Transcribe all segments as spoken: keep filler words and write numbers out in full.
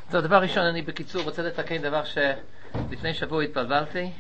טוב, דבר ראשון, אני בקיצור רוצה לתקן דבר שלפני שבוע התבלבלתי,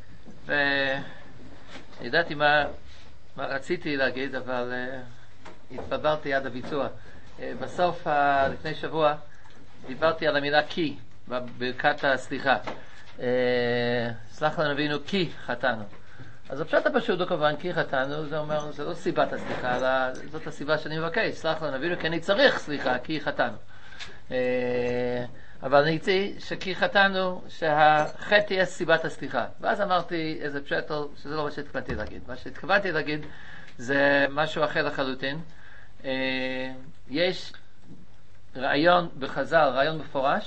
וידעתי מה, מה רציתי להגיד, אבל uh, התבלבלתי עד הביצוע. Uh, בסוף, uh, לפני שבוע, דיברתי על המילה כי, בברכת הסליחה. Uh, סלח לנו אבינו כי חטאנו. אז הפשט הפשוט הוא כמובן כי חטאנו, זה אומר, זה לא סיבת הסליחה, אלא זאת הסיבה שאני מבקש. סלח לנו אבינו כי אני צריך סליחה, כי חטאנו. Uh, אבל אני הייתי שכי חטאנו שהחטא תהיה סיבת הסליחה. ואז אמרתי איזה פשטל שזה לא מה שהתכוונתי להגיד. מה שהתכוונתי להגיד זה משהו אחר לחלוטין. יש רעיון בחז"ל, רעיון מפורש,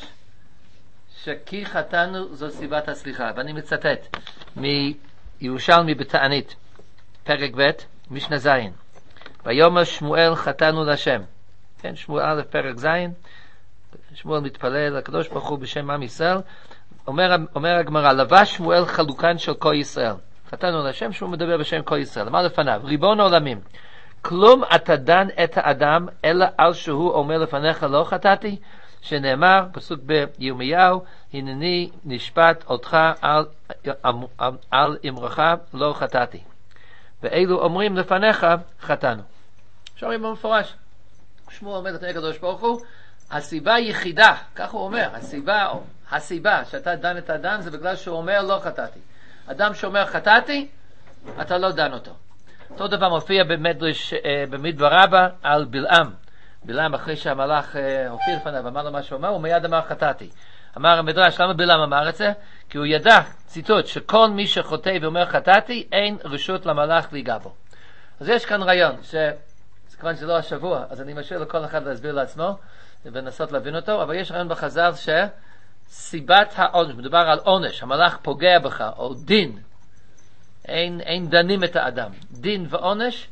שכי חטאנו זו סיבת הסליחה. ואני מצטט מירושלמי בתענית, פרק ב', משנה זין. ויאמר שמואל חטאנו להשם. כן, שמואל א' פרק זין. שמואל מתפלל לקדוש ברוך הוא בשם עם ישראל. אומר, אומר הגמרא, לבש שמואל חלוקן של כל ישראל. חטאנו להשם, שהוא מדבר בשם כל ישראל. אמר לפניו, ריבון העולמים, כלום אתה דן את האדם, אלא על שהוא אומר לפניך לא חטאתי, שנאמר, פסוק בירמיהו, הנני נשפט אותך על, על, על אמרך לא חטאתי. ואלו אומרים לפניך חטאנו. שומעים במפורש. שמואל אומר לפני הקדוש ברוך הוא, הסיבה היחידה, כך הוא אומר, הסיבה, הסיבה שאתה דן את האדם זה בגלל שהוא אומר לא חטאתי. אדם שאומר חטאתי, אתה לא דן אותו. אותו דבר מופיע במדרש, במדבר רבה על בלעם. בלעם אחרי שהמלאך הופיע לפניו, אמר לו מה שהוא אומר, הוא מיד אמר חטאתי. אמר המדרש, למה בלעם אמר את זה? כי הוא ידע, ציטוט, שכל מי שחוטא ואומר חטאתי, אין רשות למלאך להיגע בו. אז יש כאן רעיון, שכיוון שזה לא השבוע, אז אני משאיר לכל אחד להסביר לעצמו, ונסות להבין אותו, אבל יש רעיון בחז"ל שסיבת העונש, מדובר על עונש, המלאך פוגע בך, או דין, אין, אין דנים את האדם. דין ועונש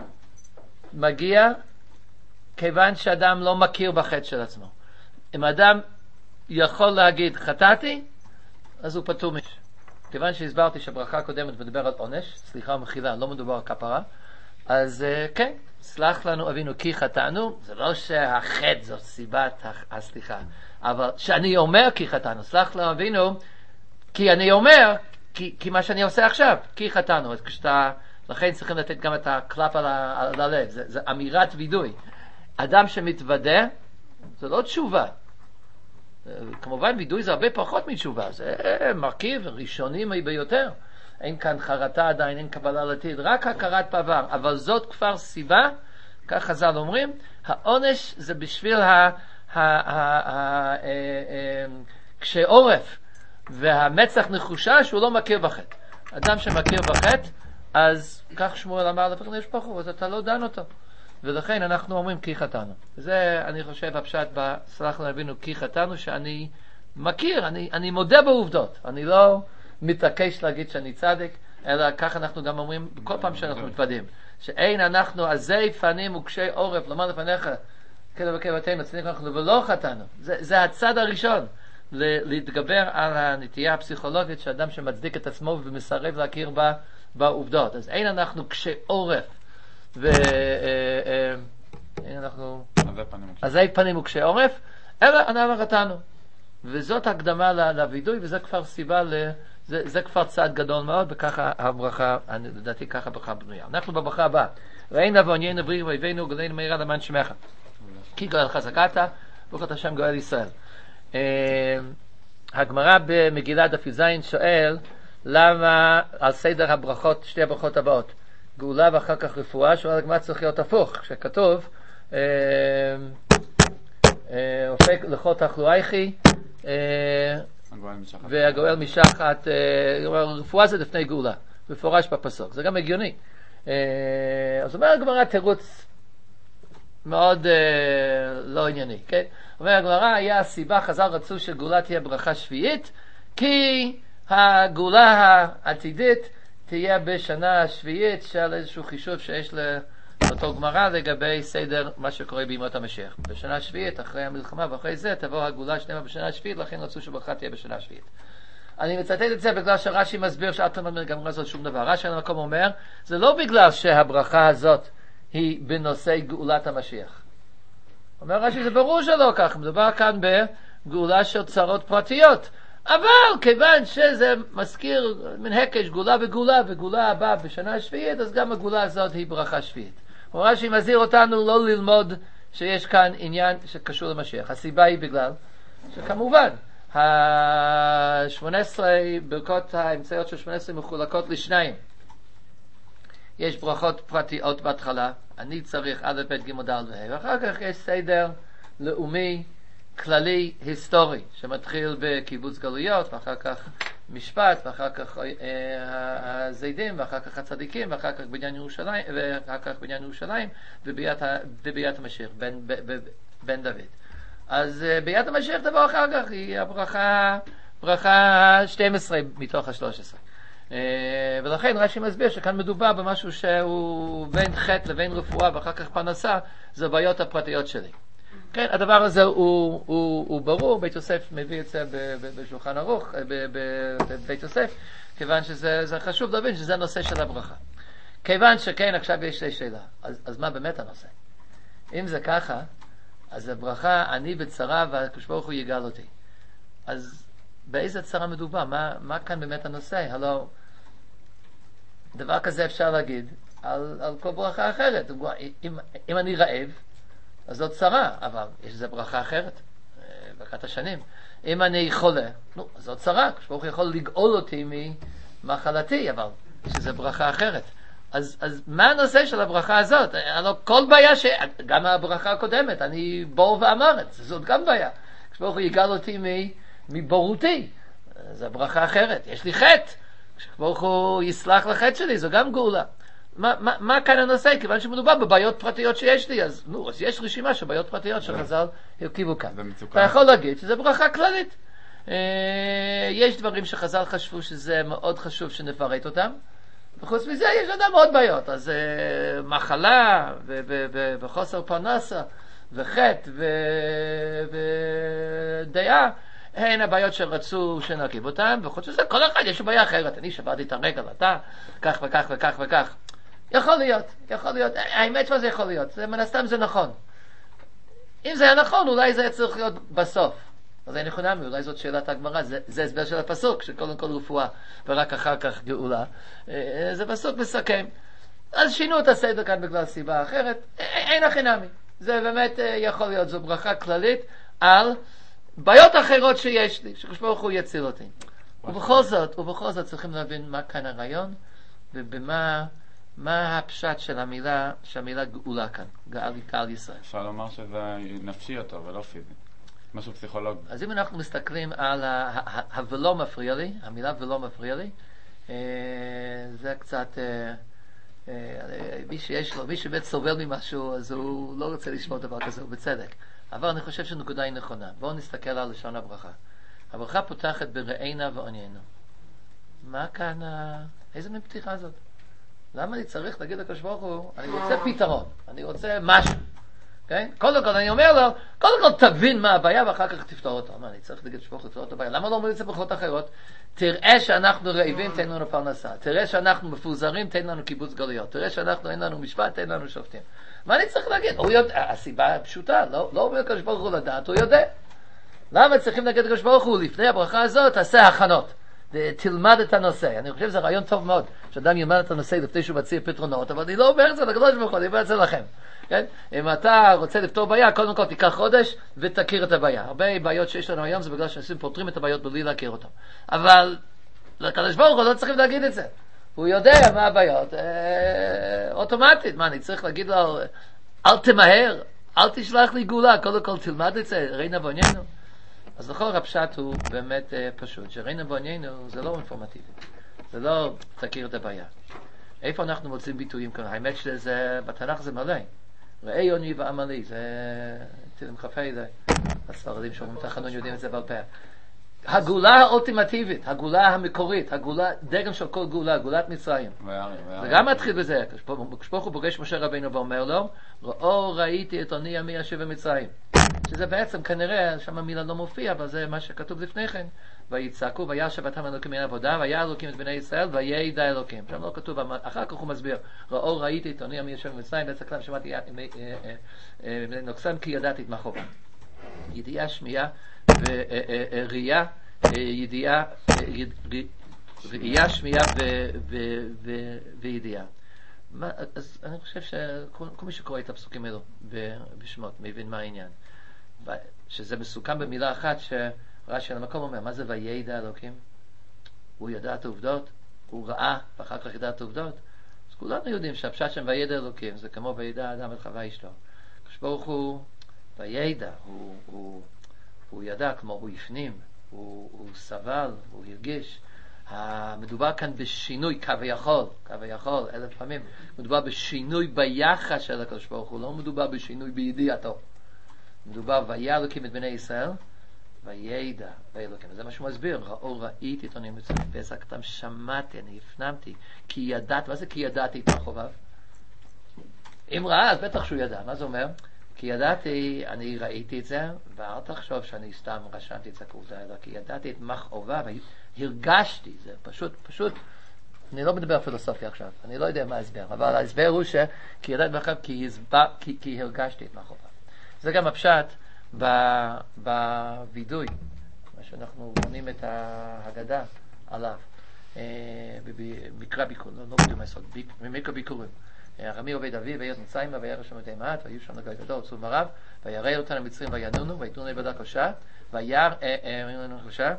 מגיע כיוון שאדם לא מכיר בחטא של עצמו. אם אדם יכול להגיד חטאתי, אז הוא פטור מש. כיוון שהסברתי שהברכה הקודמת מדבר על עונש, סליחה ומחילה, לא מדובר על כפרה, אז כן, סלח לנו אבינו כי חטאנו, זה לא שהחטא זאת סיבת הסליחה, אבל שאני אומר כי חטאנו, סלח לנו אבינו כי אני אומר, כי, כי מה שאני עושה עכשיו, כי חטאנו. אז כשאתה, לכן צריכים לתת גם את הקלאפ על, ה, על הלב, זה, זה אמירת וידוי. אדם שמתוודה, זה לא תשובה. כמובן וידוי זה הרבה פחות מתשובה, זה מרכיב ראשוני ביותר. אין כאן חרטה עדיין, אין קבלה לעתיד, רק הכרת בעבר, אבל זאת כבר סיבה, כך חז"ל אומרים, העונש זה בשביל קשי עורף והמצח נחושה שהוא לא מכיר בחטא. אדם שמכיר בחטא, אז כך שמואל אמר לפני שפחו, אז אתה לא דן אותו. ולכן אנחנו אומרים כי חטאנו. זה אני חושב הפשט בסלח לנו אבינו כי חטאנו, שאני מכיר, אני, אני מודה בעובדות, אני לא מתעקש להגיד שאני צדיק, אלא כך אנחנו גם אומרים בכל פעם שאנחנו מתוודים, שאין אנחנו עזי פנים וקשי עורף לומר לפניך כדא בקבתנו צדיק אנחנו ולא חטאנו. זה, זה הצד הראשון להתגבר על הנטייה הפסיכולוגית שאדם שמצדיק את עצמו ומסרב להכיר בה, בעובדות. אז אין אנחנו קשי עורף ו אין אנחנו עזי פנים וקשי עורף, אלא אנחנו חטאנו. וזאת הקדמה לוידוי, וזה כבר סיבה ל... זה, זה כבר צעד גדול מאוד, וככה הברכה, אני לדעתי ככה הברכה בנויה. אנחנו בברכה הבאה. ראינו ועניינו בריך ואיבנו גלינו מהירה למען שמך. כי גואל חזקת, ברוך אתה השם גואל ישראל. הגמרא במגילה דף י"ז שואל, למה על סדר הברכות, שתי הברכות הבאות, גאולה ואחר כך רפואה, שואל הגמרא צריך להיות הפוך, כשכתוב, הופק לכל תחלואיכי, והגואל משחת, רפואה זה לפני גאולה, מפורש בפסוק, זה גם הגיוני. אז אומר הגמרא תירוץ מאוד לא ענייני, כן? אומר הגמרא, היה הסיבה, חז"ל רצו שגאולה תהיה ברכה שביעית, כי הגאולה העתידית תהיה בשנה השביעית של איזשהו חישוב שיש לאותו גמרא לגבי סדר מה שקורה בימות המשיח. בשנה השביעית, אחרי המלחמה ואחרי זה, תבוא הגאולה שלמה בשנה השביעית, לכן רצו שברכה תהיה בשנה השביעית. אני מצטט את זה בגלל שרש"י מסביר שאתה אומר גם זאת שום דבר. רש"י על המקום אומר, זה לא בגלל שהברכה הזאת היא בנושא גאולת המשיח. אומר רש"י, זה ברור שלא כך, מדובר כאן גאולה של צרות פרטיות. אבל כיוון שזה מזכיר מן הקש גאולה וגאולה, וגאולה הבאה בשנה השביעית, אז גם הגאולה הזאת היא ברכה שביעית. רש"י מזהיר אותנו לא ללמוד שיש כאן עניין שקשור למשיח. הסיבה היא בגלל שכמובן ה-שמונה עשרה ברכות האמצעיות של שמונה עשרה מחולקות לשניים. יש ברכות פרטיות בהתחלה, אני צריך א' ב' ג' ד' וה', ואחר כך יש סדר לאומי כללי היסטורי שמתחיל בקיבוץ גלויות, ואחר כך משפט, ואחר כך אה, הזידים, ואחר כך הצדיקים, ואחר כך בניין ירושלים, ואחר כך בניין ירושלים וביאת, וביאת המשיח בן, ב, ב, בן דוד. אז אה, ביאת המשיח דבר אחר כך היא הברכה ברכה שתים עשרה מתוך ה-שלוש עשרה. אה, ולכן רש"י מסביר שכאן מדובר במשהו שהוא בין חטא לבין רפואה ואחר כך פרנסה, זה הבעיות הפרטיות שלי. כן, הדבר הזה הוא, הוא, הוא ברור, בית יוסף מביא את זה בשולחן ערוך, בבית יוסף, כיוון שזה זה חשוב להבין שזה הנושא של הברכה. כיוון שכן, עכשיו יש לי שאלה, אז, אז מה באמת הנושא? אם זה ככה, אז הברכה, אני בצרה והקדוש ברוך הוא יגאל אותי. אז באיזה צרה מדובר? מה, מה כאן באמת הנושא? הלא, דבר כזה אפשר להגיד על, על כל ברכה אחרת. אם, אם אני רעב, אז זאת צרה, אבל יש איזו ברכה אחרת, ברכת השנים. אם אני חולה, נו, אז זאת צרה, כשברוך הוא יכול לגאול אותי ממחלתי, אבל יש איזו ברכה אחרת. אז, אז מה הנושא של הברכה הזאת? הלוא כל בעיה, ש... גם הברכה הקודמת, אני בור ואמרת, זאת גם בעיה. כשברוך הוא יגאל אותי מבורותי, זו ברכה אחרת. יש לי חטא, כשברוך הוא יסלח לחטא שלי, זו גם גאולה. מה, מה, מה כאן הנושא? כיוון שמדובר בבעיות פרטיות שיש לי, אז, נו, אז יש רשימה של בעיות פרטיות שחז"ל הרכיבו כאן. אתה יכול להגיד שזה ברכה כללית. אה, יש דברים שחז"ל חשבו שזה מאוד חשוב שנפרט אותם, וחוץ מזה יש אדם עוד בעיות. אז אה, מחלה ו- ו- ו- וחוסר פרנסה וחטא ודעה, הן הבעיות שרצו שנרכיב אותם, וחוץ מזה כל אחד יש בעיה אחרת. אני שברתי את הרגל, אתה כך וכך וכך וכך. יכול להיות, יכול להיות, האמת מה זה יכול להיות, זה מן הסתם זה נכון. אם זה היה נכון, אולי זה היה צריך להיות בסוף. אז אין נכונה, אולי זאת שאלת הגמרא, זה, זה הסבר של הפסוק, שקודם כל רפואה ורק אחר כך גאולה. זה פסוק מסכם. אז שינו את הסדר כאן בגלל סיבה אחרת, אין הכנמי. זה באמת יכול להיות, זו ברכה כללית על בעיות אחרות שיש לי, שקדוש ברוך הוא יציל אותי. ובכל זאת, ובכל זאת צריכים להבין מה כאן הרעיון, ובמה מה הפשט של המילה, שהמילה גאולה כאן, גאל גאל ישראל. אפשר לומר שזה נפשי יותר ולא פיזי, משהו פסיכולוגי. אז אם אנחנו מסתכלים על ה"ולא מפריע לי", המילה "ולא מפריע לי", זה קצת, מי שיש לו, מי שבאמת סובל ממשהו, אז הוא לא רוצה לשמוע דבר כזה, הוא בצדק. אבל אני חושב שנקודה היא נכונה. בואו נסתכל על לשון הברכה. הברכה פותחת בראינה ועניינו. מה כאן, איזה מין פתיחה זאת? למה אני צריך להגיד לקדוש ברוך הוא, אני רוצה פתרון, אני רוצה משהו, כן? קודם כל אני אומר לו, קודם כל תבין מה הבעיה ואחר כך תפתור אותו. מה, אני צריך להגיד לקדוש ברוך הוא לפתור את הבעיה? למה לא אומרים את זה ברכות אחרות? תראה שאנחנו רעבים, תן לנו פרנסה. תראה שאנחנו מפוזרים, תן לנו קיבוץ גלויות. תראה שאנחנו אין לנו משפט, תן לנו שופטים. מה אני צריך להגיד? הוא יודע, הסיבה פשוטה, לא, לא אומר לקדוש ברוך הוא לדעת, הוא יודע. למה צריכים להגיד לקדוש ברוך הוא לפני הברכה הזאת, תעשה הכנות. תלמד את הנושא. אני חושב שזה רעיון טוב מאוד, שאדם ילמד את הנושא לפני שהוא מציע פתרונות, אבל אני לא אומר את זה לקדוש ברוך הוא, אני אומר את זה לכם. כן? אם אתה רוצה לפתור בעיה, קודם כל תיקח חודש ותכיר את הבעיה. הרבה בעיות שיש לנו היום זה בגלל שאנשים פותרים את הבעיות בלי להכיר אותם. אבל לקדוש ברוך הוא לא צריכים להגיד את זה. הוא יודע מה הבעיות. אה, אוטומטית. מה, אני צריך להגיד לו, אל תמהר, אל תשלח לי גאולה, קודם כל תלמד את זה, ראינה ועניינו. אז לכל הפשט הוא באמת אה, פשוט, שראינה ועניינו זה לא אינפורמטיבי, זה לא תכיר את הבעיה. איפה אנחנו מוצאים ביטויים כאן? האמת שזה, בתנ"ך זה מלא. ראה יוני ועמלי, זה תלם חפי, זה הספרדים שאומרים תחנון יודעים את זה בעל פה. הגאולה האולטימטיבית, הגאולה המקורית, הגאולה, דגם של כל גאולה, גאולת מצרים. זה גם מתחיל בזה. כשברוך הוא פוגש משה רבינו ואומר לו, ראו ראיתי את עוני עמי אשב במצרים. שזה בעצם כנראה, שם המילה לא מופיע, אבל זה מה שכתוב לפני כן. ויצעקו, וישב אתם אלוקים מן עבודה, והיה אלוקים את בני ישראל, וידע אלוקים. שם לא כתוב, אחר כך הוא מסביר, ראו ראיתי את עוני עמי אשב במצרים, בעצם כלל שמעתי נוקסם כי ידעתי את מה חובה. ידיעה, שמיעה וראייה, ידיעה, ראייה, שמיעה וידיעה. אז אני חושב שכל מי שקורא את הפסוקים האלו בשמות מבין מה העניין. שזה מסוכם במילה אחת שרש"י על המקום אומר, מה זה וידע אלוקים? הוא ידע את העובדות, הוא ראה ואחר כך ידע את העובדות. אז כולנו יודעים שהפשט שם וידע אלוקים זה כמו וידע האדם את חווה אשתו. כשברוך הוא וידע, הוא, הוא, הוא ידע כמו הוא הפנים, הוא, הוא סבל, הוא הרגיש. מדובר כאן בשינוי כביכול, כביכול, אלף פעמים, מדובר בשינוי ביחס של הקדוש ברוך הוא, לא מדובר בשינוי בידיעתו. מדובר וידע אלוקים את בני ישראל, וידע באלוקים. זה מה שהוא מסביר, ראו ראיתי את עונים מצוין, פסק אתם שמעתי, אני הפנמתי, כי ידעת, מה זה כי ידעתי את החובב? אם ראה, אז בטח שהוא ידע, מה זה אומר? כי ידעתי, אני ראיתי את זה, ואל תחשוב שאני סתם רשמתי את זה כעובדה, אלא כי ידעתי את מחובה, והרגשתי, זה פשוט, פשוט, אני לא מדבר פילוסופיה עכשיו, אני לא יודע מה ההסבר, אבל ההסבר הוא ש, כי ידעתי מחובה, כי, כי, כי הרגשתי את מחובה. זה גם הפשט בווידוי, מה שאנחנו בונים את ההגדה עליו, במקרא ביקורים, לא בדיוק מהסוד, במקרא ביקורים. הרמי עובד אביו, ויות מציימה, וירא שם את אימת, והיו שם נגד גדול, עצוב מרב, וירא אותם המצרים וינונו, ויתנו נבדה קשה, וירא, קשה,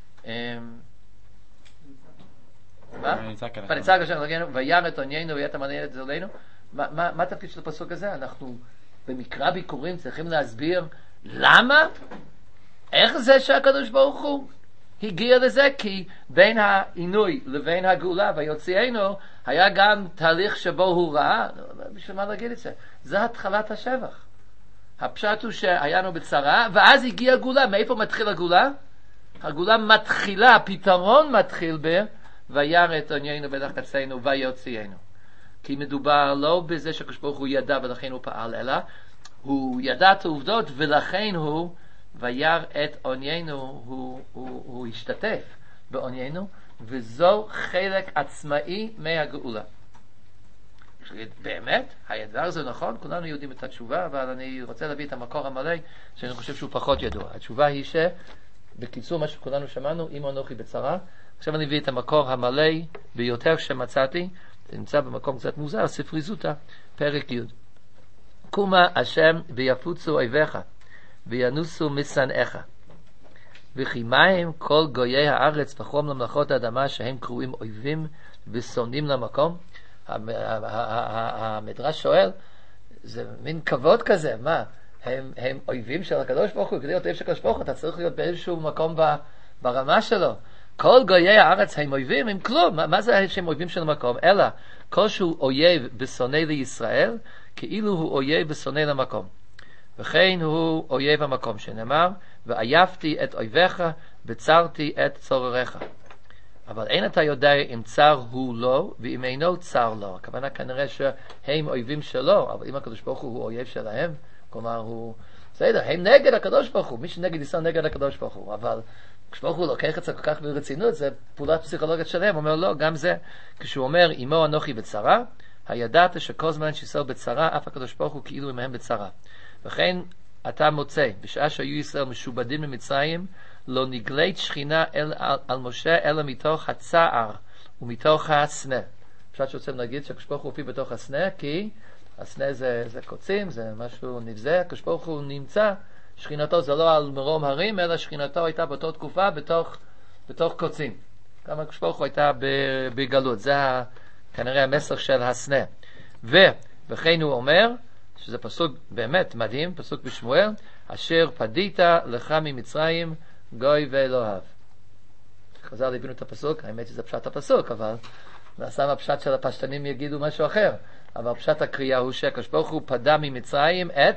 מה? פניצה קשה, וירא את עניינו, ויית המעניין את זולנו. מה התפקיד של הפסוק הזה? אנחנו במקרא ביקורים צריכים להסביר למה? איך זה שהקדוש ברוך הוא הגיע לזה? כי בין העינוי לבין הגאולה ויוציאנו היה גם תהליך שבו הוא ראה. בשביל מה להגיד את זה? זה התחלת השבח. הפשט הוא שהיינו בצרה ואז הגיעה הגאולה. מאיפה מתחיל הגאולה? הגאולה מתחילה, הפתרון מתחיל ב וירא את עניינו ולחצנו ויוציאנו. כי מדובר לא בזה שהקדוש ברוך הוא ידע ולכן הוא פעל, אלא הוא ידע את העובדות ולכן הוא וירא את עניינו, הוא, הוא, הוא השתתף בעניינו, וזו חלק עצמאי מהגאולה. באמת, הדבר הזה נכון, כולנו יודעים את התשובה, אבל אני רוצה להביא את המקור המלא שאני חושב שהוא פחות ידוע. התשובה היא שבקיצור מה שכולנו שמענו, אם אנוכי בצרה, עכשיו אני אביא את המקור המלא ביותר שמצאתי, זה נמצא במקום קצת מוזר, ספרי זוטה, פרק י'. קומה השם ויפוצו אויביך וינוסו משנאיך וכי מהם כל גויי הארץ וכל ממלכות האדמה שהם קרואים אויבים ושונאים למקום. המדרש שואל, זה מין כבוד כזה, מה? הם, הם אויבים של הקדוש ברוך הוא, כדי להיות אויב של הקדוש ברוך הוא אתה צריך להיות באיזשהו מקום ברמה שלו. כל גויי הארץ הם אויבים, הם כלום. מה, מה זה שהם אויבים של המקום? אלא כל שהוא אויב ושונא לישראל, כאילו הוא אויב ושונא למקום. וכן הוא אויב המקום, שנאמר, ועייפתי את אויביך, בצרתי את צורריך. אבל אין אתה יודע אם צר הוא לא, ואם אינו צר לו. הכוונה כנראה שהם אויבים שלו, אבל אם הקדוש ברוך הוא הוא אויב שלהם, כלומר הוא, בסדר, הם נגד הקדוש ברוך הוא, מי שנגד ישראל נגד הקדוש ברוך הוא, אבל כשברוך הוא לוקח את זה כל כך ברצינות, זה פעולת פסיכולוגית שלהם, אומר לא, גם זה, כשהוא אומר, אמו אנוכי בצרה, הידעת שכל זמן שישראל בצרה, אף הקדוש ברוך הוא כאילו עמהם בצרה. וכן אתה מוצא, בשעה שהיו ישראל משובדים למצרים, לא נגלית שכינה אל, על, על משה, אלא מתוך הצער ומתוך הסנה. פשוט שרוצים להגיד שהקדוש ברוך הוא הופיע בתוך הסנה, כי הסנה זה, זה קוצים, זה משהו נבזה, הקדוש ברוך הוא נמצא, שכינתו זה לא על מרום הרים, אלא שכינתו הייתה באותה תקופה בתוך, בתוך קוצים. גם הקדוש ברוך הוא הייתה בגלות, זה כנראה המסר של הסנה. ו, וכן הוא אומר, שזה פסוק באמת מדהים, פסוק בשמואל, אשר פדית לך ממצרים גוי ואלוהיו. חז"ל הבינו את הפסוק, האמת שזה פשט הפסוק, אבל נעשה מהפשט של הפשטנים יגידו משהו אחר. אבל פשט הקריאה הוא שהקדוש ברוך הוא פדה ממצרים את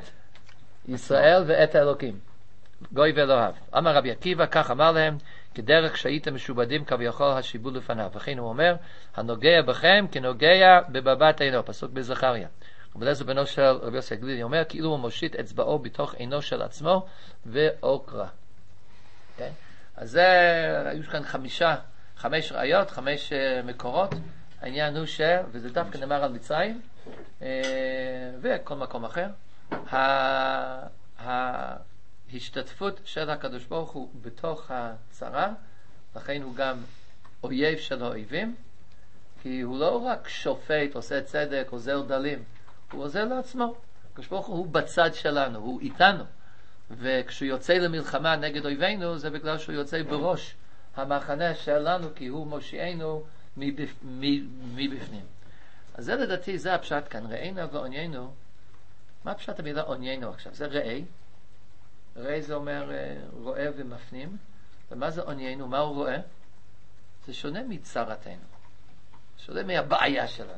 ישראל ואת האלוקים. גוי ואלוהיו. אמר רבי עקיבא, כך אמר להם, כדרך שהייתם משובדים כביכול השיבוד לפניו. וכן הוא אומר, הנוגע בכם כנוגע בבבת עינו. פסוק בזכריה. ובלזו בנו של רבי יוסי הגלילי אומר, כאילו הוא מושיט אצבעו בתוך עינו של עצמו ואוקרה. Okay? אז זה, היו כאן חמישה, חמש ראיות, חמש uh, מקורות. העניין הוא ש, וזה דווקא נאמר על מצרים, uh, וכל מקום אחר, ה, ה, השתתפות של הקדוש ברוך הוא בתוך הצרה, לכן הוא גם אויב של האויבים, כי הוא לא רק שופט, עושה צדק, עוזר דלים, הוא עוזר לעצמו. הקדוש ברוך הוא בצד שלנו, הוא איתנו. וכשהוא יוצא למלחמה נגד אויבינו, זה בגלל שהוא יוצא בראש המחנה שלנו, כי הוא מושיענו מבפ... מבפנים. אז זה לדעתי, זה הפשט כאן. ראינו ועוניינו. מה פשט המילה עוניינו עכשיו? זה ראי. ראי זה אומר רואה ומפנים. ומה זה עוניינו? מה הוא רואה? זה שונה מצרתנו. שונה מהבעיה שלנו.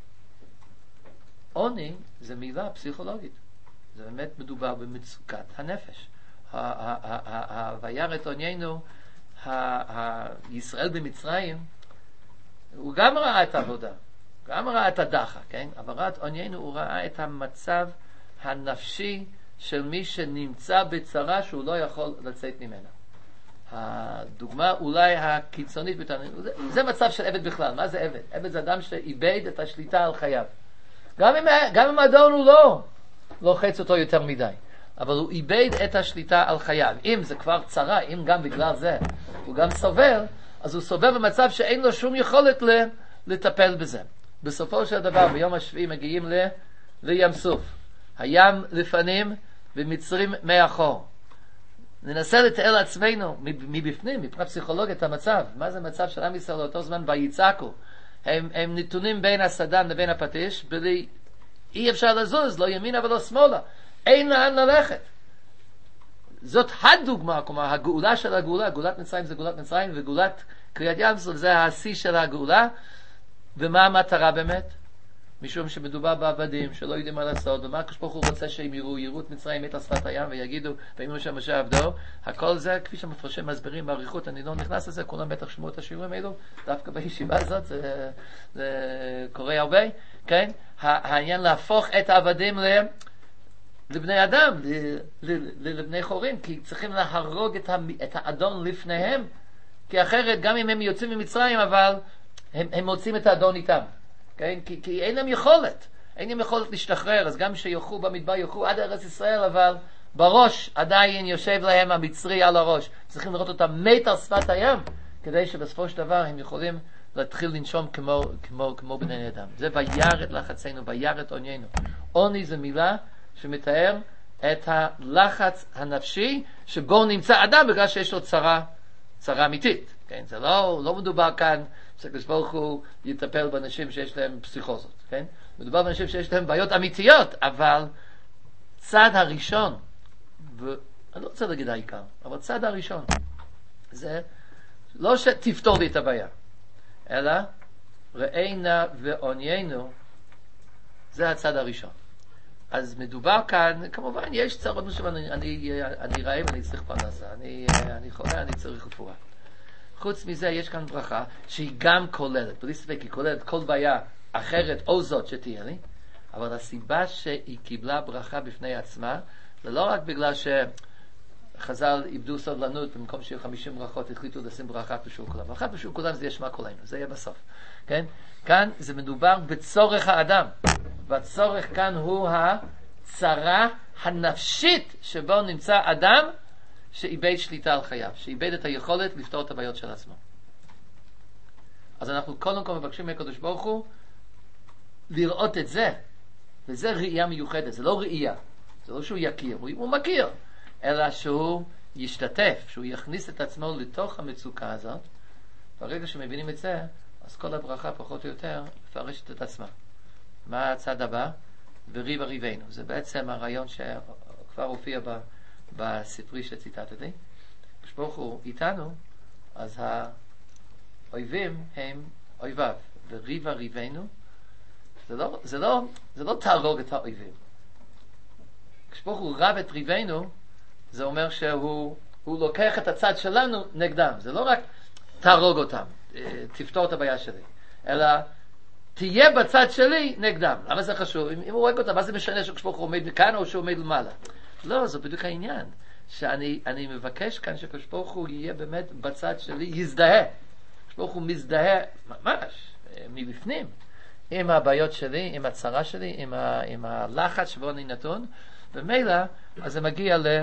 עוני זה מילה פסיכולוגית. זה באמת מדובר במצוקת הנפש. וירא את עוניינו, ישראל במצרים, הוא גם ראה את העבודה, גם ראה את הדחה, כן? אבל ראה את עוניינו, הוא ראה את המצב הנפשי של מי שנמצא בצרה שהוא לא יכול לצאת ממנה. הדוגמה אולי הקיצונית ביותר, זה, זה מצב של עבד בכלל. מה זה עבד? עבד זה אדם שאיבד את השליטה על חייו. גם אם, גם אם האדון הוא לא לוחץ אותו יותר מדי, אבל הוא איבד את השליטה על חייו. אם זה כבר צרה, אם גם בגלל זה הוא גם סובל, אז הוא סובל במצב שאין לו שום יכולת לטפל בזה. בסופו של דבר, ביום השביעי מגיעים ל, לים סוף. הים לפנים ומצרים מאחור. ננסה לתאר לעצמנו מבפנים, מבחינת פסיכולוגית המצב. מה זה מצב של עם ישראל לאותו זמן? ויצעקו. הם, הם נתונים בין הסדן לבין הפטיש, בלי, אי אפשר לזוז, לא ימינה ולא שמאלה. אין לאן ללכת. זאת הדוגמה, כלומר, הגאולה של הגאולה, גאולת מצרים זה גאולת מצרים, וגאולת קריאת ים סוף זה השיא של הגאולה. ומה המטרה באמת? משום שמדובר בעבדים שלא יודעים מה לעשות, ומה הקדוש ברוך הוא רוצה שהם יראו, יראו את מצרים מת על שפת הים ויגידו ויאמרו שם משה עבדו. הכל זה כפי שהמפרשים מסבירים בעריכות, אני לא נכנס לזה, כולם בטח שמעו את השיעורים האלו, דווקא בישיבה הזאת זה, זה קורה הרבה, כן? העניין להפוך את העבדים ל... לבני אדם, לבני חורים, כי צריכים להרוג את האדון לפניהם, כי אחרת גם אם הם יוצאים ממצרים, אבל הם, הם מוצאים את האדון איתם. כן? כי, כי אין להם יכולת, אין להם יכולת להשתחרר, אז גם שיוכו במדבר יוכו עד ארץ ישראל, אבל בראש עדיין יושב להם המצרי על הראש. צריכים לראות אותם מת על שפת הים, כדי שבסופו של דבר הם יכולים להתחיל לנשום כמו, כמו, כמו בני אדם. זה וירא את לחצנו, וירא את עוניינו. עוני זה מילה שמתאר את הלחץ הנפשי שבו נמצא אדם בגלל שיש לו צרה, צרה אמיתית. כן? זה לא, לא מדובר כאן שהקדוש ברוך הוא יטפל באנשים שיש להם פסיכוזות, כן? מדובר באנשים שיש להם בעיות אמיתיות, אבל צד הראשון, ואני לא רוצה להגיד העיקר, אבל צד הראשון, זה לא שתפתור לי את הבעיה, אלא ראינה ועוניינו, זה הצד הראשון. אז מדובר כאן, כמובן יש צרות משהו, אני, אני, אני רעב, אני צריך פרנסה, אני, אני חולה, אני צריך רפואה. חוץ מזה יש כאן ברכה שהיא גם כוללת, בלי ספק היא כוללת כל בעיה אחרת או זאת שתהיה לי, אבל הסיבה שהיא קיבלה ברכה בפני עצמה זה לא רק בגלל שחז"ל איבדו סבלנות, במקום שיהיו חמישים ברכות החליטו לשים ברכה פשוט כולם. ברכה פשוט כולם זה ישמע כולנו, זה יהיה בסוף, כן? כאן זה מדובר בצורך האדם, והצורך כאן הוא הצרה הנפשית שבו נמצא אדם שאיבד שליטה על חייו, שאיבד את היכולת לפתור את הבעיות של עצמו. אז אנחנו קודם כל מבקשים מהקדוש ברוך הוא לראות את זה, וזה ראייה מיוחדת, זה לא ראייה, זה לא שהוא יכיר, הוא, הוא מכיר, אלא שהוא ישתתף, שהוא יכניס את עצמו לתוך המצוקה הזאת. ברגע שמבינים את זה, אז כל הברכה פחות או יותר מפרשת את עצמה. מה הצד הבא? וריב הריבנו. זה בעצם הרעיון שכבר הופיע ב... בספרי שציטטתי. כשברוך הוא איתנו, אז האויבים הם אויביו, וריב הריבנו, זה לא, זה לא, זה לא תהרוג את האויבים. כשברוך הוא רב את ריבנו, זה אומר שהוא הוא לוקח את הצד שלנו נגדם. זה לא רק תהרוג אותם, תפתור את הבעיה שלי, אלא תהיה בצד שלי נגדם. למה זה חשוב? אם, אם הוא רואה אותם, מה זה משנה שכשברוך הוא עומד כאן או שהוא עומד למעלה? לא, זה בדיוק העניין. שאני אני מבקש כאן שכשברוך הוא יהיה באמת בצד שלי, יזדהה. כשברוך הוא מזדהה ממש, מבפנים, עם הבעיות שלי, עם הצרה שלי, עם, ה, עם הלחץ שבו אני נתון, ומילא, אז זה מגיע ל,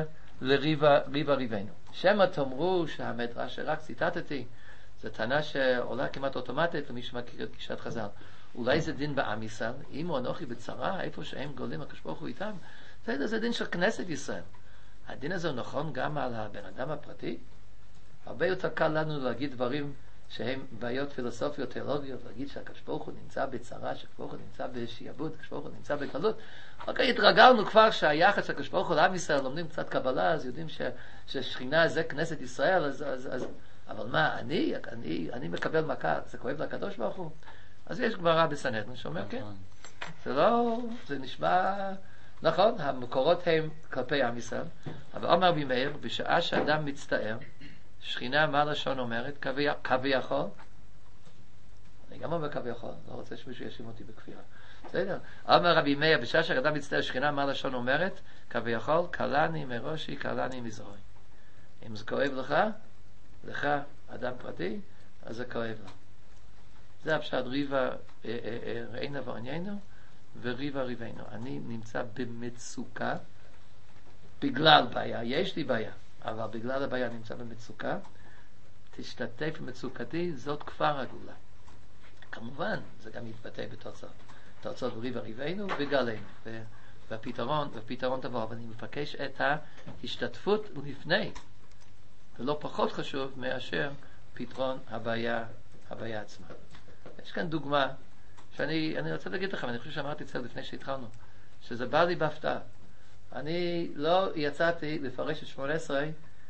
לריבה ריבה ריבנו. שמא תאמרו שהמדרש שרק ציטטתי, זו טענה שעולה כמעט אוטומטית למי שמכיר את גישת חז"ל. אולי זה דין בעם ישראל, אם הוא אנוכי בצרה, איפה שהם גולים, הקדוש ברוך הוא איתם, זה, זה דין של כנסת ישראל. הדין הזה הוא נכון גם על הבן אדם הפרטי. הרבה יותר קל לנו להגיד דברים שהם בעיות פילוסופיות, תיאולוגיות, להגיד שהקדוש ברוך הוא נמצא בצרה, שהקדוש ברוך הוא נמצא בשיעבוד, הקדוש ברוך הוא נמצא בקלות. אוקיי, התרגלנו כבר שהיחס של הקדוש ברוך הוא לעם ישראל, לומדים קצת קבלה, אז יודעים ש, ששכינה זה כנסת ישראל, אז, אז, אז, אבל מה, אני, אני, אני מקבל מכה, זה כואב לקדוש ברוך הוא? אז יש גמרא בסנהדרין שאומר כן. זה לא, זה נשמע, נכון, המקורות הם כלפי עם ישראל, אבל אומר רבי מאיר, בשעה שאדם מצטער, שכינה מה לשון אומרת, כביכול, אני גם אומר כביכול, לא רוצה שמישהו ישים אותי בכפירה. בסדר? אומר רבי מאיר, בשעה שאדם מצטער, שכינה מה לשון אומרת, כביכול, קלני מראשי, קלני מזרועי. אם זה כואב לך, לך, אדם פרטי, אז זה כואב לו. זה הפשט ריבה ראינה ועניינו וריבה ריבנו. אני נמצא במצוקה בגלל בעיה, יש לי בעיה, אבל בגלל הבעיה אני נמצא במצוקה. תשתתף במצוקתי, זאת כבר הגאולה. כמובן, זה גם יתבטא בתוצאות. תוצאות ריבה ריבנו וגלנו. והפתרון, והפתרון תבוא, אבל אני מבקש את ההשתתפות לפני, ולא פחות חשוב מאשר פתרון הבעיה, הבעיה עצמה. יש כאן דוגמה שאני אני רוצה להגיד לכם, אני חושב שאמרתי את זה לפני שהתחלנו, שזה בא לי בהפתעה. אני לא יצאתי לפרש את שמונה עשרה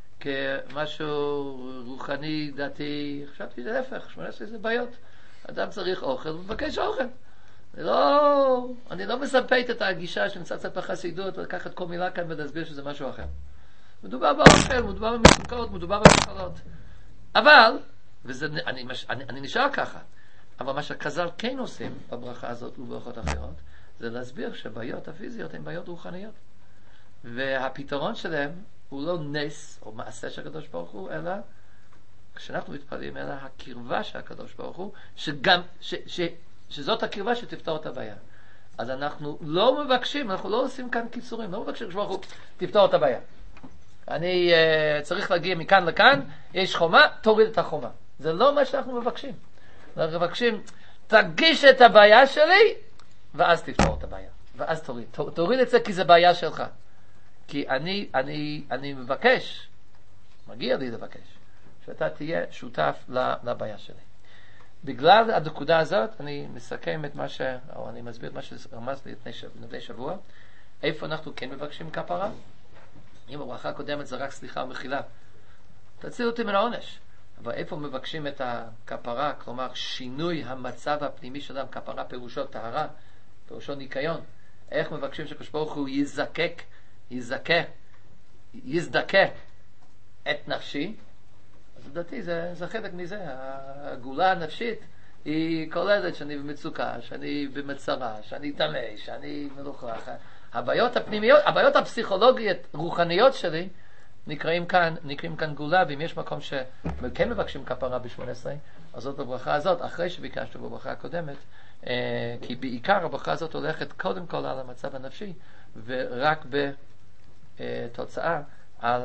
כמשהו רוחני, דתי, חשבתי זה להפך, שמונה עשרה זה בעיות. אדם צריך אוכל, הוא מבקש אוכל. אני לא, אני לא מספק את הגישה שנמצא קצת בחסידות ולקחת כל מילה כאן ולהסביר שזה משהו אחר. מדובר באוכל, מדובר במצוקות, מדובר במחלות. אבל, וזה, אני, אני, אני נשאר ככה, אבל מה שחז"ל כן עושים בברכה הזאת וברכות אחרות, זה להסביר שהבעיות הפיזיות הן בעיות רוחניות. והפתרון שלהם הוא לא נס או מעשה של הקדוש ברוך הוא, אלא כשאנחנו מתפללים, אלא הקרבה של הקדוש ברוך הוא, שגם, ש, ש, שזאת הקרבה שתפתור את הבעיה. אז אנחנו לא מבקשים, אנחנו לא עושים כאן קיצורים, לא מבקשים הקדוש ברוך הוא תפתור את הבעיה. אני uh, צריך להגיע מכאן לכאן, יש חומה, תוריד את החומה. זה לא מה שאנחנו מבקשים. אנחנו מבקשים, תרגיש את הבעיה שלי, ואז תפתור את הבעיה. ואז תוריד. תוריד את זה כי זה בעיה שלך. כי אני, אני, אני מבקש, מגיע לי לבקש, שאתה תהיה שותף לבעיה שלי. בגלל הנקודה הזאת, אני מסכם את מה ש... או אני מסביר את מה שרמז לי לפני שבוע, לפני שבוע. איפה אנחנו כן מבקשים כפרה? אם הברכה הקודמת זה רק סליחה ומחילה, תציל אותי מן העונש. אבל איפה מבקשים את הכפרה, כלומר שינוי המצב הפנימי של אדם, כפרה פירושו טהרה, פירושו ניקיון. איך מבקשים שהקדוש ברוך הוא יזקק, יזכה, יזדכה את נפשי? אז לדעתי זה, זה חלק מזה. הגאולה הנפשית היא כוללת שאני במצוקה, שאני במצרה, שאני טמא, שאני מלוכלך. הבעיות הפנימיות, הבעיות הפסיכולוגיות, רוחניות שלי, נקראים כאן, נקראים כאן גאולה, ואם יש מקום שכן מבקשים כפרה ב-שמונה עשרה, אז זאת הברכה הזאת, אחרי שביקשנו בברכה הקודמת, אה, כי בעיקר הברכה הזאת הולכת קודם כל על המצב הנפשי, ורק בתוצאה על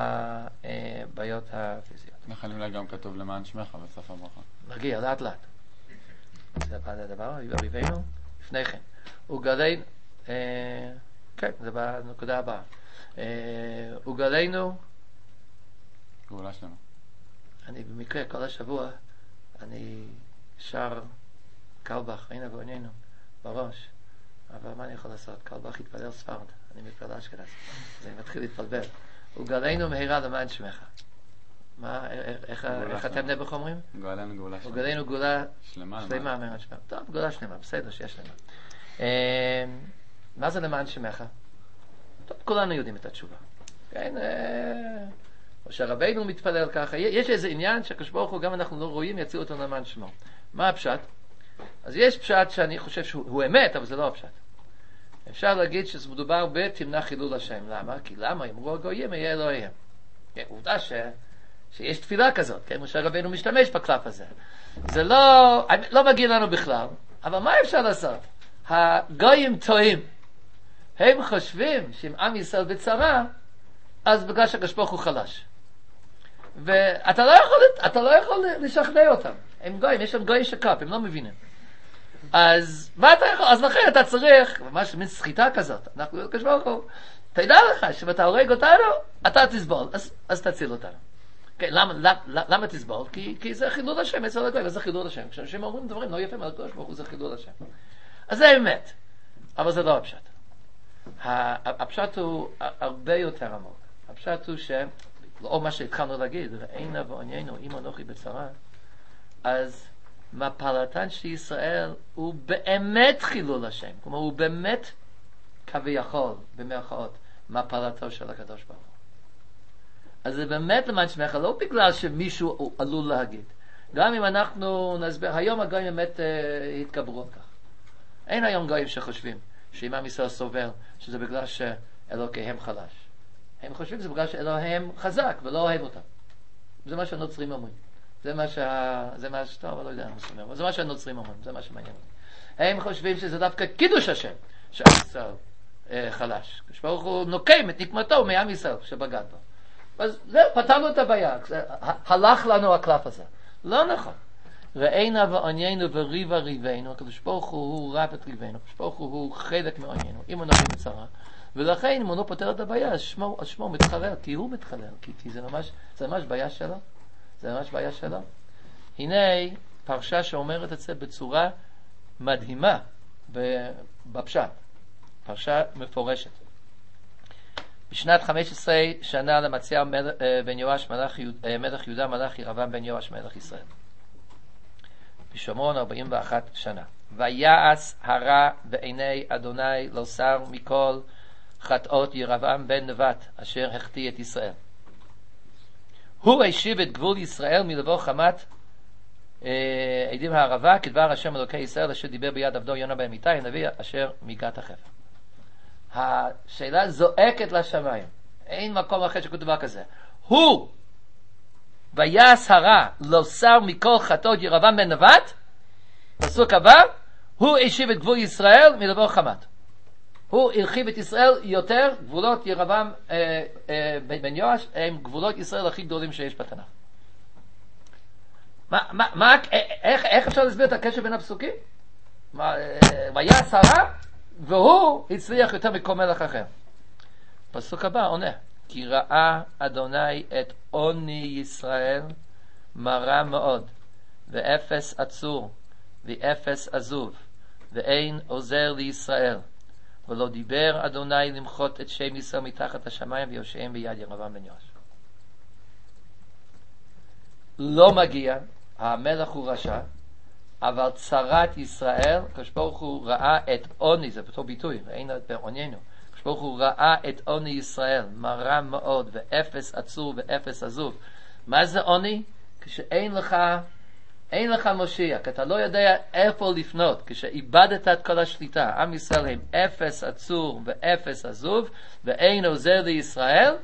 הבעיות הפיזיות. לכן אולי גם כתוב למען שמך בסוף הברכה. נגיע, לאט לאט. זה הבא לדבר, ריבנו, לפני כן. וגלי, אה, כן, זה בנקודה הבאה. וגלינו, גאולה שלמה. אני במקרה כל השבוע אני שר קלבך, הנה ועניינו בראש, אבל מה אני יכול לעשות? קלבך התפלל ספרד, אני מתפלל אשכנז, זה מתחיל להתפלבל. וגלינו מהירה למען שמך. מה, איך, איך אתם נבח אומרים? גאלנו גאולה שלמה. וגלינו גאולה שלמה, שלמה למען שמך. טוב, גאולה שלמה, בסדר שיש שלמה. מה זה למען שמך? טוב, כולנו יודעים את התשובה. כן, או שהרבינו מתפלל ככה. יש איזה עניין שהקדוש ברוך הוא, גם אנחנו לא רואים, יציל אותו למען שמו. מה הפשט? אז יש פשט שאני חושב שהוא אמת, אבל זה לא הפשט. אפשר להגיד שזה מדובר בתמנע חילול השם. למה? כי למה? אמרו הגויים, יהיה אלוהיהם. כן, עובדה ש... שיש תפילה כזאת, כן? משה רבינו משתמש בקלף הזה. זה לא, לא מגיע לנו בכלל, אבל מה אפשר לעשות? הגויים טועים. הם חושבים שאם עם ישראל בצרה, אז בגלל שהקדוש ברוך הוא חלש. ואתה לא יכול, אתה לא יכול לשכנע אותם. הם גויים, יש להם גוי שקאפ, הם לא מבינים. אז מה אתה יכול? אז לכן אתה צריך, ממש מין סחיטה כזאת. אנחנו הקדוש ברוך הוא, תדע לך שאם אתה הורג אותנו, אתה תסבול, אז, אז תציל אותנו. כן, למה, למה, למה תסבול? כי, כי זה חילול השם, אצל הגויים, וזה חילול השם. כשאנשים אומרים דברים לא יפים על הקדוש ברוך הוא, זה חילול השם. אז זה אמת, אבל זה לא הפשט. הפשט הוא הרבה יותר עמוק. הפשט הוא ש... או מה שהתחלנו להגיד, ראינה ועניינו, אם אנוכי בצרה, אז מפלתן של ישראל הוא באמת חילול השם. כלומר, הוא באמת כביכול, במרכאות, מפלתו של הקדוש ברוך הוא. אז זה באמת למען שמך, לא בגלל שמישהו עלול להגיד. גם אם אנחנו נסביר, היום הגויים באמת אה, התגברו על כך. אין היום גויים שחושבים שאם עם ישראל סובל, שזה בגלל שאלוקיהם חלש. הם חושבים שזה בגלל שאלוהים חזק ולא אוהב אותם. זה מה שהנוצרים אומרים. זה מה שה... זה מה ש... טוב, אני לא יודע מה שאומר, אבל זה מה שהנוצרים אומרים, זה מה שמעניין. הם חושבים שזה דווקא קידוש השם, שעם ישראל אה, חלש. כשברוך הוא נוקם את נקמתו מעם ישראל שבגד בו. אז זהו, פתרנו את הבעיה. הלך לנו הקלף הזה. לא נכון. ראינה ועניינו וריבה ריבנו, הקדוש ברוך הוא רב את ריבנו, הקדוש ברוך הוא חלק מעניינו, אם הוא נביא בצרה. ולכן אם הוא לא פותר את הבעיה, אז שמו, אז שמו מתחלל, כי הוא מתחלל, כי, כי זה ממש, זה ממש בעיה שלו. זה ממש בעיה שלו. הנה פרשה שאומרת את זה בצורה מדהימה בפשט. פרשה מפורשת. בשנת חמש עשרה שנה למציאה בן יואש מלך, מלך יהודה מלך ירבעם בן יואש מלך ישראל. בשומרון ארבעים ואחת שנה. ויעש הרע בעיני אדוני לא שר מכל חטאות ירבעם בן נבט אשר החטיא את ישראל. הוא השיב את גבול ישראל מלבוא חמת אה, עדים הערבה כדבר השם אלוקי ישראל אשר דיבר ביד עבדו יונה בן אמיתי הנביא אשר מגת החפר. השאלה זועקת לשמיים, אין מקום אחר שכתוב דבר כזה. הוא ויעש הרע לא שר מכל חטאות ירבעם בן נבט, פסוק הבא, הוא השיב את גבול ישראל מלבוא חמת. הוא הרחיב את ישראל יותר, גבולות ירבעם אה, אה, בן יואש הם גבולות ישראל הכי גדולים שיש בתנ"ך. מה, מה, מה, איך, איך אפשר להסביר את הקשר בין הפסוקים? מה, אה, ויעש הרע והוא הצליח יותר מכל מלך אחר. פסוק הבא עונה, כי ראה אדוני את עוני ישראל מרה מאוד, ואפס עצור, ואפס עזוב, ואין עוזר לישראל. ולא דיבר אדוני למחות את שם ישראל מתחת השמיים ויושעם ביד ירבעם בן יואש. לא מגיע, המלך הוא רשע, אבל צרת ישראל, הקדוש ברוך הוא ראה את עוני, זה אותו ביטוי, ראינו את עוניינו, הקדוש ברוך הוא ראה את עוני ישראל, מרה מאוד, ואפס עצור ואפס עזוב. מה זה עוני? כשאין לך אין לך מושיע, כי אתה לא יודע איפה לפנות, כשאיבדת את כל השליטה. עם ישראל הם אפס עצור ואפס עזוב, ואין עוזר לישראל,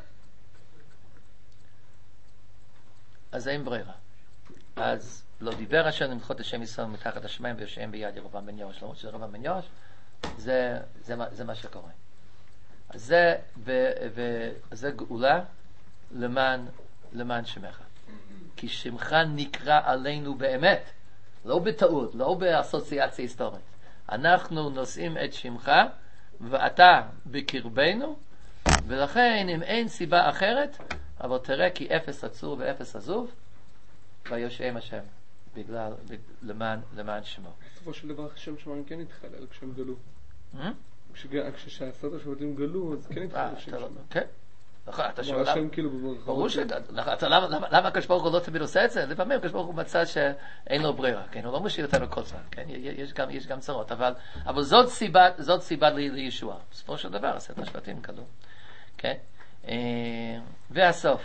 אז אין ברירה. אז לא דיבר אשר למחות את שם ישראל מתחת השמיים ויושעם ביד ירבעם בן יואש. למרות שזה ירבעם בן יואש, זה, זה, זה, זה מה שקורה. אז זה, ו, ו, זה גאולה למען, למען שמך. כי שמך נקרא עלינו באמת, לא בטעות, לא באסוציאציה היסטורית. אנחנו נושאים את שמך, ואתה בקרבנו, ולכן אם אין סיבה אחרת, אבל תראה כי אפס עצור ואפס עזוב, ויושעם השם, בגלל, למען, למען שמו. בסופו של דבר השם שמיים כן התחלל כשהם גלו. כשהעשרת השבטים גלו, אז כן התחלל השם שמיים. כן. ברור ש... למה הקדוש ברוך הוא לא תמיד עושה את זה? לפעמים הקדוש ברוך הוא מצא שאין לו ברירה, הוא לא משאיר אותנו כל זמן, יש גם צרות, אבל זאת סיבה לישוע. בסופו של דבר עשרת השבטים גלו. והסוף,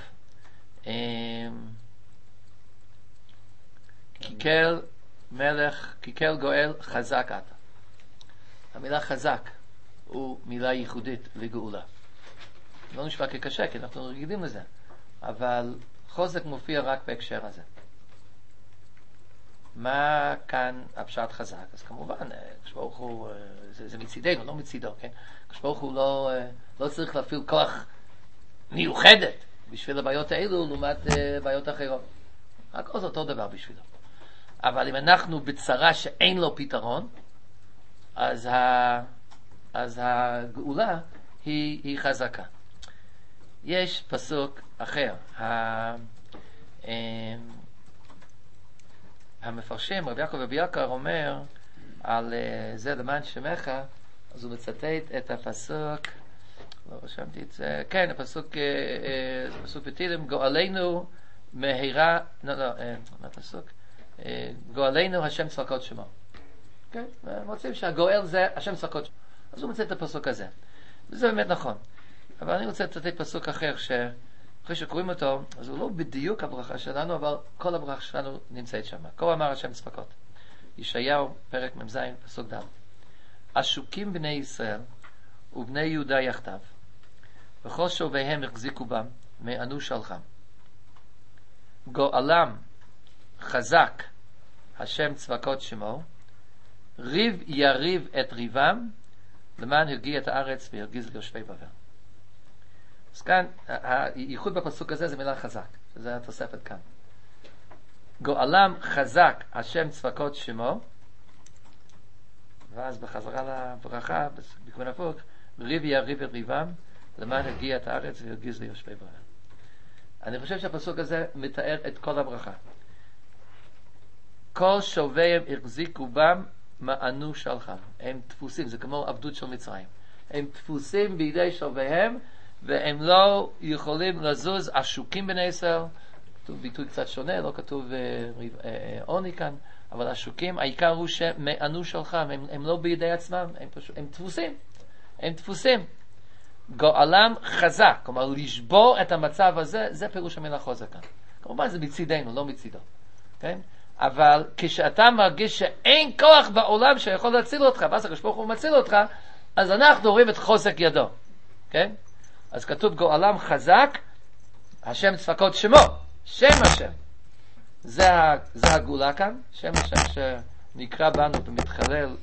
קיקל מלך, קיקל גואל חזק אתה. המילה חזק הוא מילה ייחודית לגאולה. לא נשמע כקשה, כי אנחנו רגילים לזה. אבל חוזק מופיע רק בהקשר הזה. מה כאן הפשט חזק? אז כמובן, כשברוך הוא, זה, זה מצידנו, לא מצידו, כן? כשברוך הוא לא, לא צריך להפעיל כוח מיוחדת בשביל הבעיות האלו לעומת uh, בעיות אחרות. הכל זה אותו דבר בשבילו. אבל אם אנחנו בצרה שאין לו פתרון, אז, ה, אז הגאולה היא, היא חזקה. יש פסוק אחר. ה, המפרשים, רבי יעקב רבי יקר אומר על זה למען שמך, אז הוא מצטט את הפסוק, לא רשמתי את זה, כן, הפסוק, הפסוק בתהילים, גואלנו מהירה, לא, לא, מה הפסוק? גואלנו השם צבאות שמו. כן, רוצים שהגואל זה השם צבאות שמו. אז הוא מצטט את הפסוק הזה. וזה באמת נכון. אבל אני רוצה לצטט פסוק אחר, שאחרי שקוראים אותו, אז הוא לא בדיוק הברכה שלנו, אבל כל הברכה שלנו נמצאת שם. כה אמר השם צבאות. ישעיהו, פרק מ"ז, פסוק ד'. עשוקים בני ישראל ובני יהודה יחדיו, וכל שוביהם החזיקו בם, מענו שלחם. גואלם חזק השם צבאות שמו, ריב יריב את ריבם, למען הרגיע את הארץ והרגיז ליושבי בבל. אז כאן, הייחוד בפסוק הזה זה מילה חזק, שזה התוספת כאן. גואלם חזק השם צבאות שמו, ואז בחזרה לברכה, בכיוון הפוך, ריב יריב את ריבם, למען הרגיע את הארץ והרגיז ליושבי בבל. אני חושב שהפסוק הזה מתאר את כל הברכה. כל שוביהם החזיקו בם, מענו שלחם. הם תפוסים, זה כמו עבדות של מצרים. הם תפוסים בידי שוביהם, והם לא יכולים לזוז. עשוקים בני ישראל, כתוב ביטוי קצת שונה, לא כתוב עוני כאן, אבל עשוקים, העיקר הוא שמענו שלחם, הם, הם לא בידי עצמם, הם, פשוט, הם תפוסים. הם תפוסים. גואלם חזק, כלומר לשבור את המצב הזה, זה פירוש המילה חוזק כאן. כמובן זה מצידנו, לא מצידו. כן? אבל כשאתה מרגיש שאין כוח בעולם שיכול להציל אותך, ואז הקדוש ברוך הוא מציל אותך, אז אנחנו רואים את חוזק ידו. כן? אז כתוב גואלם חזק, השם צבאות שמו, שם השם. זה, זה הגאולה כאן, שם השם שנקרא בנו ומתחלל,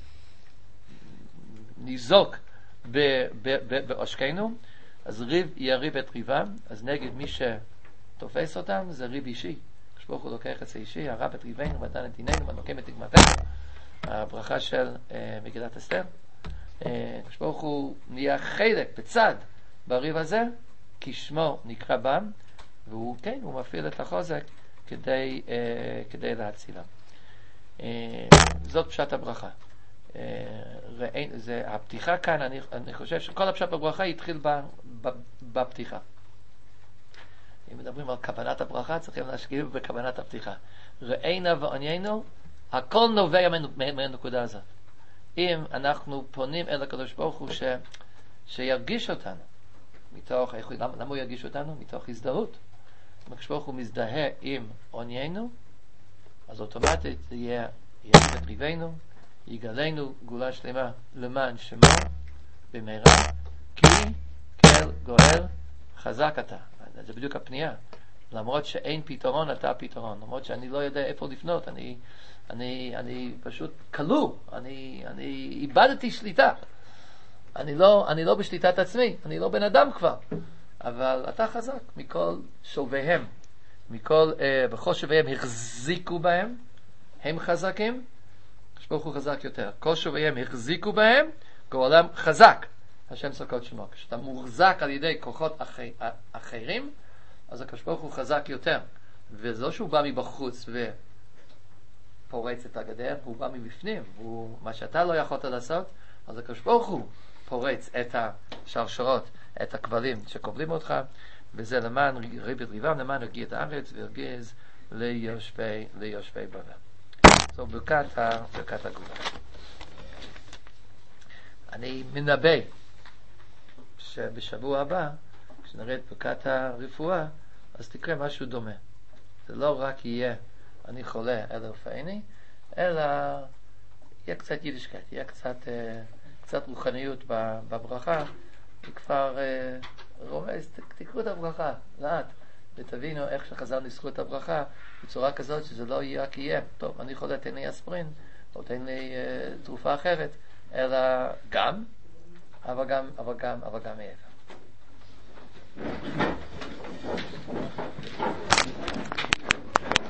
ניזוק בעושקנו. אז ריב יריב את ריבם, אז נגד מי שתופס אותם זה ריב אישי. ברוך הוא לוקח את זה אישי, הרב את ריבנו, ודן את דיננו, ונוקם את תגמתנו. הברכה של uh, מגילת אסתר. Uh, ברוך הוא נהיה חלק בצד בריב הזה, כי שמו נקרא בם, והוא כן, הוא מפעיל את החוזק כדי, uh, כדי להצילם. Uh, זאת פשט הברכה. Uh, ראה, זה, הפתיחה כאן, אני, אני חושב שכל הפשט בברכה יתחיל ב, ב, בפתיחה. אם מדברים על כוונת הברכה, צריכים להשקיע בכוונת הפתיחה. ראינה ועניינו, הכל נובע מהנקודה הזאת. אם אנחנו פונים אל הקדוש ברוך הוא ש, שירגיש אותנו, מתוך, למה, למה הוא ירגיש אותנו? מתוך הזדהות. אם הקדוש ברוך הוא מזדהה עם עניינו, אז אוטומטית יהיה יריב את ריבנו, יגלנו גאולה שלמה למען שמו במהרה, כי כל גואל חזק אתה. זה בדיוק הפנייה. למרות שאין פתרון, אתה הפתרון. למרות שאני לא יודע איפה לפנות, אני, אני, אני פשוט כלוא. אני, אני איבדתי שליטה. אני לא, אני לא בשליטת עצמי. אני לא בן אדם כבר. אבל אתה חזק מכל שוביהם. מכל, אה, בכל שוביהם החזיקו בהם. הם חזקים. ברוך הוא חזק יותר. כל שוביהם החזיקו בהם. גואלם חזק. השם צבאות שמו. כשאתה מוחזק על ידי כוחות אחר, אחרים, אז הקדוש ברוך הוא חזק יותר. וזה לא שהוא בא מבחוץ ופורץ את הגדר, הוא בא מבפנים. הוא, מה שאתה לא יכולת לעשות, אז הקדוש ברוך הוא פורץ את השרשרות, את הכבלים שכובלים אותך, וזה למען ריב את ריבם, למען הרגיע את הארץ והרגיז ליושבי, ליושבי בבל. זו ברכת, ברכת הגאולה. אני מנבא שבשבוע הבא, כשנראה את ברכת הרפואה, אז תקרה משהו דומה. זה לא רק יהיה אני חולה אלא רפאני, אלא יהיה קצת יידישקייט, יהיה קצת, קצת רוחניות בברכה, וכבר רומז, תקראו את הברכה לאט, ותבינו איך שחז"ל ניסחו את הברכה בצורה כזאת שזה לא יהיה רק יהיה, טוב, אני חולה, תן לי אספרין, או תן לי תרופה אחרת, אלא גם, אבל גם, אבל גם, אבל גם מעבר.